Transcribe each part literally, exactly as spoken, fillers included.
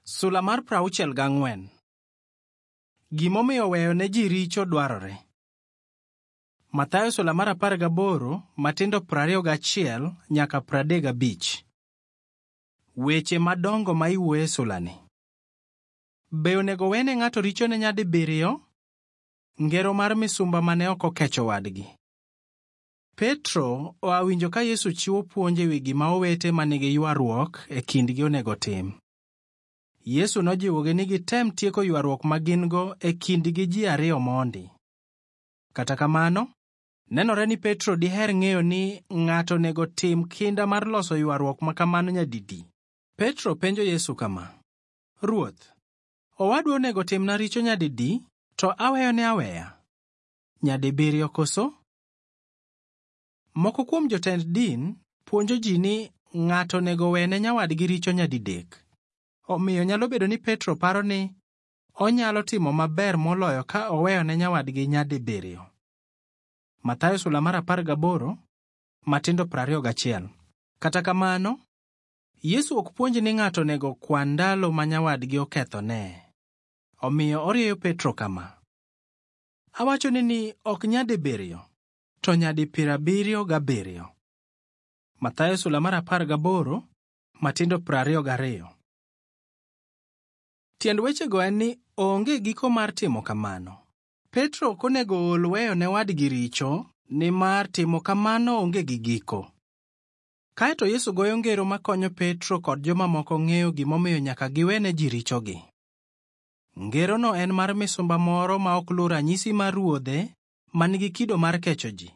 Sula mar prauchiel gang'wen. Gimomiyo weyo ne ji richo dwarore. Mathayo sula mar apar gaboro matindo prariyo gachiel nyaka pradek gabich. Weche madongo ma iwuoye sulani. Be onego wene ng'ato richo ne nyadibiriyo? Ngero mar misumba mane ok okecho wadgi. Petro owinjo ka Yesu chiwo puonj ewi gima owete manigi ywaruok e kindgi onego tim. Yesu nojiwogi ni gitem tieko ywaruok ma gin-go e kindgi ji ariyo mondi. Kata kamano, nenore ni Petro diher ng'eyo ni ng'ato nego tim kinda mar loso ywaruok ma kamano nyadidi. Petro penjo Yesu kama: Ruoth, owadwa onego timna richo nyadidi, to aweyo ne aweya? Nyadibiriyo koso? Moko kuom jotend din puonjo ji ni ng'ato nego wene nyawadgi richo nyadidek. Omiyo nyalo bedo ni Petro paro ni onyalo timo maber moloyo ka oweyo ne nyawadgi nyadibiriyo. Mathayo sula mar apar gaboro matindo prariyo gachiel. Kata kamano, Yesu ok puonj ni ng'ato nego kwan ndalo ma nyawadgi okethone. Omiyo orieyo Petro kama: Awachoni ni ok nyadibiriyo, to nyadi pirabiriyo gabiriyo. Mathayo sula mar apar gaboro matindo prariyo gariyo. Tiend wechego en ni onge giko mar timo kamano. Petro konego ol weyo ne wadgi richo, nimar timo kamano onge gi giko. Kaeto Yesu goyo ngero makonyo Petro kod joma moko ng'eyo gimomiyo nyaka giwene ji richogi. Ngerono en mar misumba moro ma ok lu ranyisi mar ruodhe manigi kido mar kecho ji.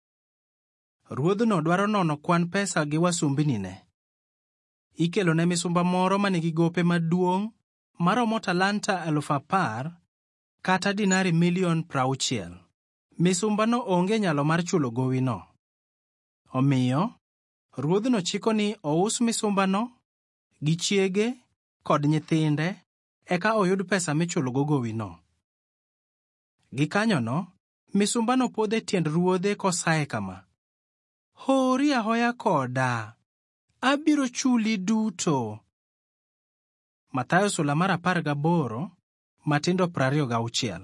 Ruodhno dwaro nono kwan pesa gi wasumbinine. Ikelo ne misumba moro manigi gope maduong' maromo talanta elufu apar kata dinari milion prauchiel. Misumbano onge nyalo mar chulo gowino. Omiyo, ruodhno chiko ni ous misumbano gi chiege kod nyithinde eka oyud pesa michulo go gowino. Gikanyono, misumbano podhe tiend ruodhe kosaye kama: Hori ahoya koda, abiro chuli duto. Mathayo sula mar apar gaboro matindo prariyo gauchiel.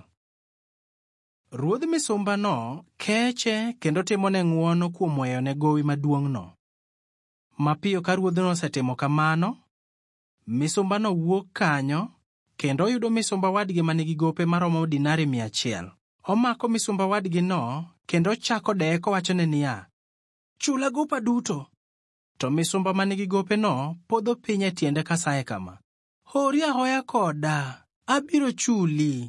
Ruodh misumbano keche kendo timone ng'wono kuom weyo ne gowi maduong'no. Mapiyo ka ruodhno osetimo kamano, misumbano wuok kanyo kendo oyudo misumba wadgi manigi gope maromo dinari mia achiel. Omako misumba wadgino kendo chako deye kowachone niya: Chula gopa duto. To misumba manigi gopeno podho piny e tiende kasaye kama: Hori ahoya koda, abiro chuli.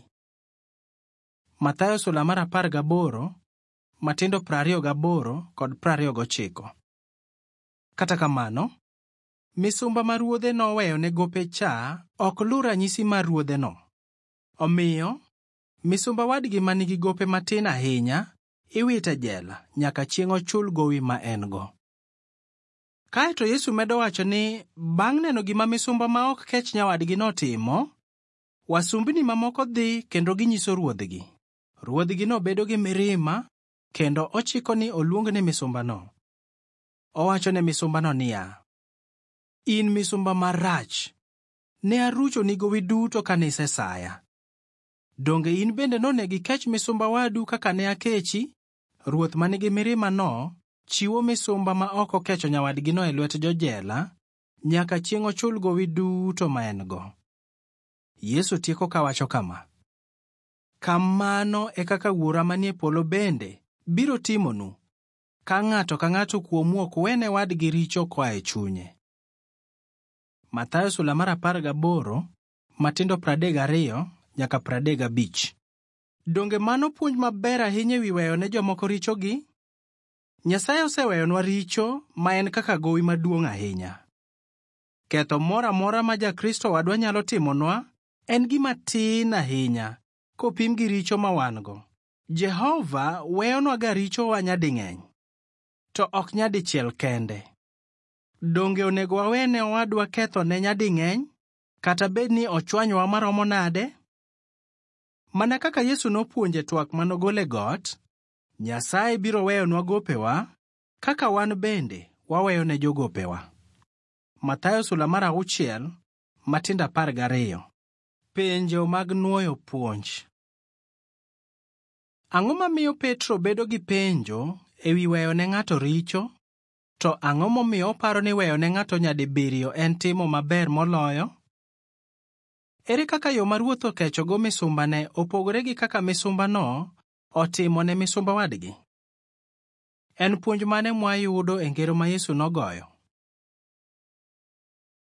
Mathayo sula mar apar gaboro matindo prariyo gaboro kod prariyo gochiko. Kata kamano, misumba ma ruodhe noweyo ne gope cha ok lu ranyisi mar ruodheno. Omiyo, misumba wadgi manigi gope matin ahinya iwite jela nyaka chieng' ochul gowi ma en-go. Kaeto Yesu medo wacho ni bang' neno gima misumba ma ok kech nyawadgi notimo, wasumbini mamoko dhi kendo ginyiso ruodhgi. Ruodhgino bedo gi mirima kendo ochiko ni oluong ne misumbano. Owacho ne misumbano niya: In misumba marach, ne arucho ni gowi duto kanise saya. Donge in bende nonegi kech misumba wadu kaka ne akechi? Ruoth manigi mirima no chiwo misumba ma ok okecho nyawadgino e lwet jojela nyaka chieng' ochul gowi duto ma en-go. Yesu tieko kawacho kama: Kamano e kaka Wuora manie polo bende biro timonu, ka ng'ato ka ng'ato kuomu ok wene wadgi richo koa e chunye. Mathayo sula mar apar gaboro matindo pradek gariyo nyaka pradek gabich. Donge mano puonj maber ahinya ewi weyo ne jomoko richogi? Nyasaye oseweyonwa richo ma en kaka gowi maduong' ahinya. Ketho moro amora ma jakristo wadwa nyalo timonwa en gima tin ahinya kopim gi richo ma wan-go. Jehova weyonwa ga richowa nyading'eny, to ok nyadichiel kende. Donge onego wawene owadwa ketho ne nyading'eny, kata bed ni ochwanyowa maromo nade? Mana kaka Yesu nopuonje twak manogole got, Nyasaye biro weyonwa gopewa kaka wan bende waweyo ne jogopewa. Mathayo sula mar auchiel matindo apar gariyo. Penjo mag nuoyo puonj. Ang'o mamiyo Petro bedo gi penjo e wi weyo ne ng'ato richo? To ang'o momiyo oparo ni weyo ne ng'ato nyadibiriyo en timo maber moloyo? Ere kaka yo mar Ruoth okechogo misumbane opogore gi kaka misumbano otimo ne misumba wadgi? En puonj mane mwayudo e ngero ma Yesu nogoyo?